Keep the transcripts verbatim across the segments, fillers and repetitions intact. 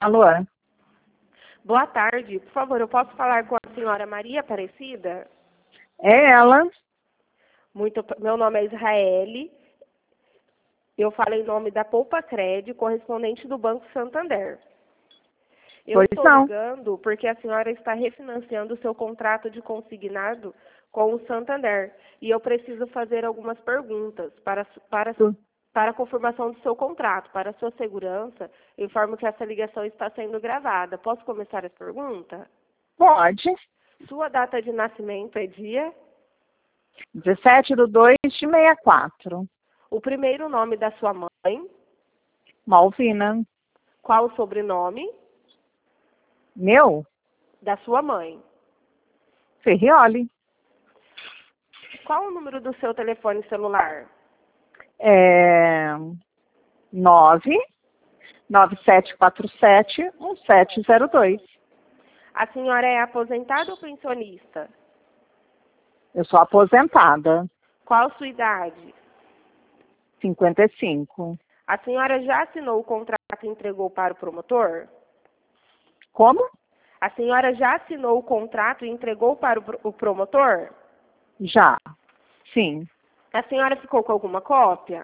Alô? Boa tarde. Por favor, eu posso falar com a senhora Maria Aparecida? É ela? Muito, meu nome é Israele. Eu falo em nome da Poupa Cred, correspondente do Banco Santander. Eu Pois estou não. ligando porque a senhora está refinanciando o seu contrato de consignado com o Santander. E eu preciso fazer algumas perguntas para, para, para a confirmação do seu contrato. Para a sua segurança, informo que essa ligação está sendo gravada. Posso começar as perguntas? Pode. Sua data de nascimento é dia? dezessete de dois de sessenta e quatro. O primeiro nome da sua mãe? Malvina. Qual o sobrenome? Meu? Da sua mãe. Ferrioli. Qual o número do seu telefone celular? É... nove nove sete quatro sete um sete zero dois. A senhora é aposentada ou pensionista? Eu sou aposentada. Qual a sua idade? cinquenta e cinco. A senhora já assinou o contrato e entregou para o promotor? Como? A senhora já assinou o contrato e entregou para o, o promotor? Já. Sim. A senhora ficou com alguma cópia?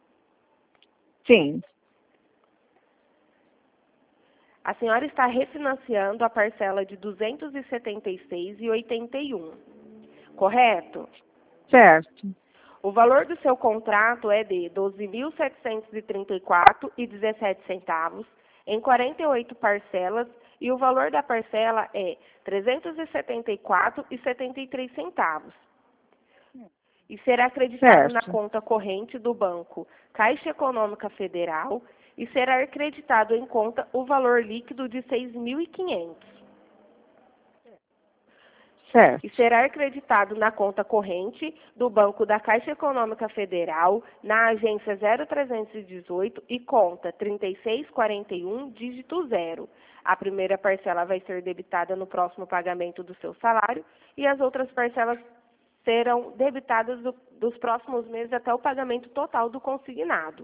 Sim. A senhora está refinanciando a parcela de duzentos e setenta e seis reais e oitenta e um centavos, correto? Certo. O valor do seu contrato é de doze mil setecentos e trinta e quatro reais e dezessete centavos em quarenta e oito parcelas e o valor da parcela é trezentos e setenta e quatro reais e setenta e três centavos. E será acreditado Certo. na conta corrente do banco Caixa Econômica Federal e será acreditado em conta o valor líquido de seis mil e quinhentos. Certo. E será acreditado na conta corrente do Banco da Caixa Econômica Federal, na agência zero trezentos e dezoito e conta trinta e seis quarenta e um, dígito zero. A primeira parcela vai ser debitada no próximo pagamento do seu salário e as outras parcelas serão debitadas do, dos próximos meses até o pagamento total do consignado.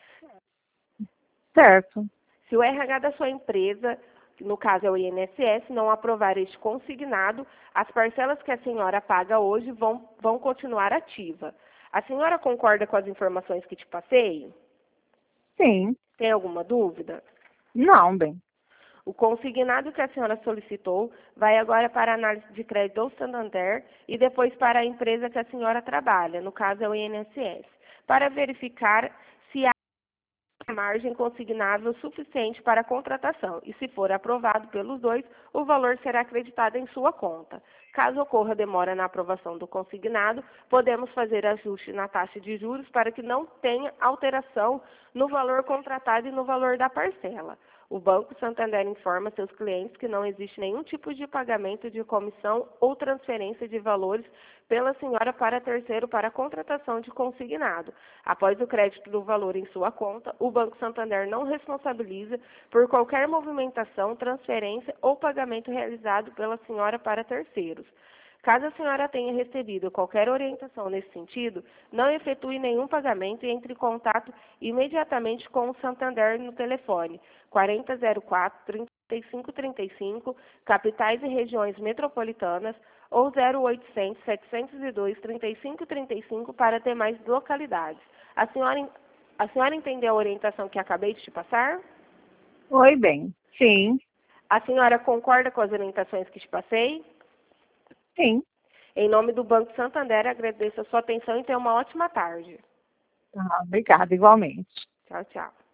Certo. Se o R H da sua empresa, no caso é o I N S S, não aprovar este consignado, as parcelas que a senhora paga hoje vão, vão continuar ativas. A senhora concorda com as informações que te passei? Sim. Tem alguma dúvida? Não, bem. O consignado que a senhora solicitou vai agora para a análise de crédito do Santander e depois para a empresa que a senhora trabalha, no caso é o I N S S, para verificar se há margem consignável suficiente para a contratação e, se for aprovado pelos dois, o valor será acreditado em sua conta. Caso ocorra demora na aprovação do consignado, podemos fazer ajuste na taxa de juros para que não tenha alteração no valor contratado e no valor da parcela. O Banco Santander informa seus clientes que não existe nenhum tipo de pagamento de comissão ou transferência de valores pela senhora para terceiro para a contratação de consignado. Após o crédito do valor em sua conta, o Banco Santander não responsabiliza por qualquer movimentação, transferência ou pagamento realizado pela senhora para terceiros. Caso a senhora tenha recebido qualquer orientação nesse sentido, não efetue nenhum pagamento e entre em contato imediatamente com o Santander no telefone quarenta zero quatro, trinta e cinco trinta e cinco, capitais e regiões metropolitanas, ou zero oitocentos, setecentos e dois, trinta e cinco trinta e cinco para demais localidades. A senhora, a senhora entendeu a orientação que acabei de te passar? Oi, bem. Sim. A senhora concorda com as orientações que te passei? Sim. Em nome do Banco Santander, agradeço a sua atenção e tenha uma ótima tarde. Ah, obrigada, igualmente. Tchau, tchau.